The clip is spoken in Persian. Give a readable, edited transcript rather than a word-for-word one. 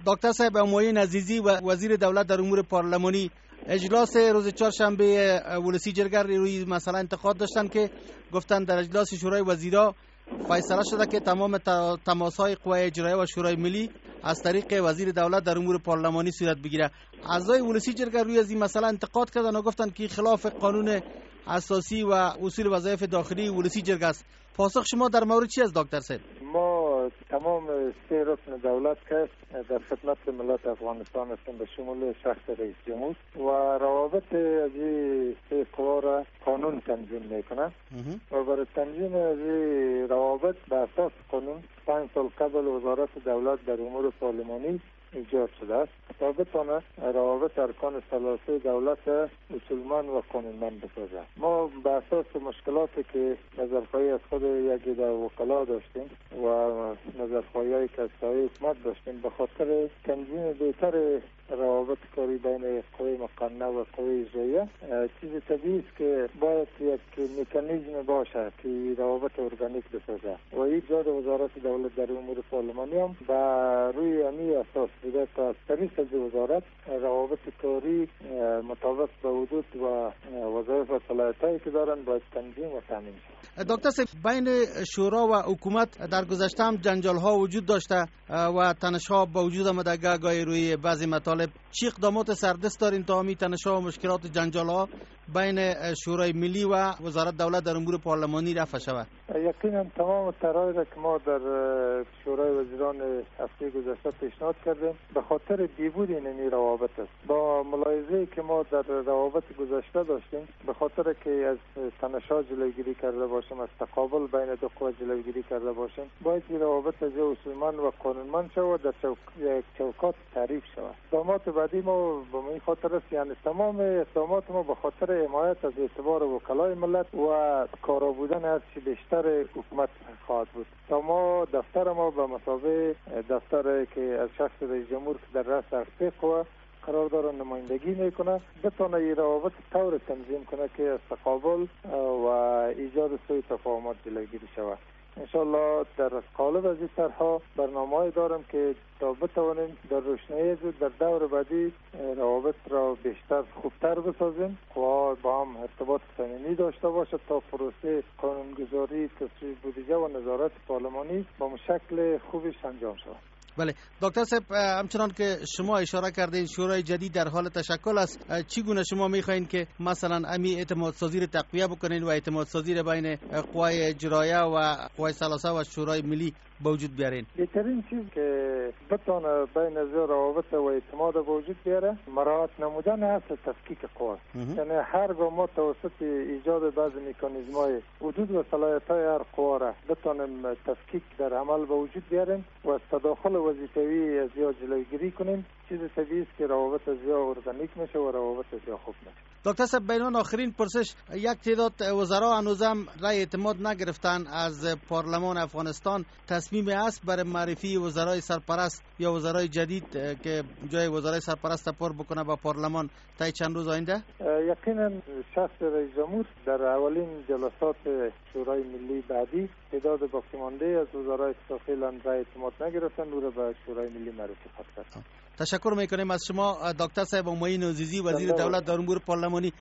دکتر صاحب، معین عزیزی و وزیر دولت در امور پارلمانی اجلاس روز چهارشنبه ولسی جرگه روی مسئله انتقاد داشتن که گفتن در اجلاس شورای وزیرا فیصله شده که تمام تماس‌های قوای اجرایی و شورای ملی از طریق وزیر دولت در امور پارلمانی صورت بگیره. اعضای ولسی جرگه روی از این مسئله انتقاد کردن و گفتن که خلاف قانون اساسی و اصول وظایف داخلی ولسی جرگه است. پاسخ شما در مورد چی است دکتر صاحب؟ ما تمام سه رکن دولت که در خدمت ملت افغانستان هستیم به شمول شخص رئیس جمهور و روابط از این سه قوا را قانون تنظیم میکنه و برای تنظیم از این روابط به اساس قانون 5 سال قبل وزارت دولت در امور پارلمانی ایجاد شده است تا بتونه روابط ارکان ثلاثه دولت اصولمند و قانونمند بسازه. ما به اساس مشکلاتی که نظرخواهی از خود یکی در وکلا داشتیم و نظرخواهی که از سایه حکومت داشتیم به خاطر تنظیم بهتر روابط کاری بین قوه مقننه و قوه اجراییه چیز طبیعی است که باید یک مکانیزم باشه که روابط ارگانیک بسازه و ایجاد وزارت دولت در امور پارلمانی هم به روی همین اساس بوده تا از طریق وزارت روابط کاری مطابق به حدود و وظایف و صلاحیتایی که دارن باید تنظیم و تامین شود. دکتر صاحب، بین شورا و حکومت در گذشته هم جنجال ها وجود داشته و تنش ها با وجود آمده گاهی روی بعضی مطالب. چی اقدامات سردست دارین تا همین تنش ها و مشکلات جنجال ها بین شورای ملی و وزارت دولت در امور پارلمانی رفع شود؟ یقینا تمام طرحی را که ما در شورای وزیران هفته گذشته پیشنهاد کردیم به خاطر بیبود این روابط است. با ملاحظه‌ای که ما در روابط گذشته داشتیم به خاطر که از تنش‌ها جلوگیری کرده باشیم، از تقابل بین دو قوا جلوگیری کرده باشیم، باید این روابط از اصولمند و قانونمند شود در یک چوکات تعریف شود. اقدامات بعدی ما به این خاطر است، یعنی تمام اقدامات ما به خاطر حمایت از اعتبار وکلای ملت و کارا بودن از چی بیشتر حکومت خواهد بود. تا ما دفتر ما به مثابه دفتر که از شخص رئیس جمهور که در رأس هر قوا قرار داره نمایندگی میکنه بتونه این روابط طور تنظیم کنه که از تقابل و ایجاد سوء تفاهمات جلوگیری شود. انشالله در قالب از این طرح‌ها برنامه‌ای دارم که تا بتوانیم در روشنایی در دور بعدی روابط را بیشتر خوبتر بسازیم و با هم ارتباط صمیمی داشته باشد تا پروسه قانونگذاری، تصویب بودجه و نظارت پارلمانی با شکل خوبش انجام شود. بله دکتر صاحب، همچنان که شما اشاره کردین شورای جدید در حال تشکل است، چگونه شما میخواین که مثلا امی اعتماد سازی را تقویت بکنین و اعتماد سازی را بین قوای اجراییه و قوای ثلاثه و شورای ملی به وجود بیارین؟ بهترین چیز که بتونه بین از روابط و اعتماد به وجود بیاره مراعات نمودن اصل تفکیک قوا، یعنی هرگاه ما توسط ایجاد بعضی مکانیزم‌های حدود و صلاحیت‌های هر قوا را بتونیم تفکیک در عمل به وجود بیاریم و از تداخل وظیفوی از یا جلوگیری کنیم، چیز طبیعی است که روابط از یا ارگانیک میشه و روابط از یا خوب میشه. دکتر صاحب، بین آخرین پرسش، یک تعداد وزرا هنوزم رای اعتماد نگرفتن از پارلمان افغانستان. تصمیم است برای معرفی وزرای سرپرست یا وزرای جدید که جای وزرای سرپرست سپار بکنه با پارلمان تا چند روز آینده؟ یقینا شخص رئیس جمهور در اولین جلسات شورای ملی بعدی تعداد باقی مانده از وزرای که فعلا رای اعتماد نگرفتن او را به شورای ملی معرفی خواهد کرد. تشکر میکنیم از شما دکتر صاحب معین عزیزی، وزیر دولت در امور پارلمانی.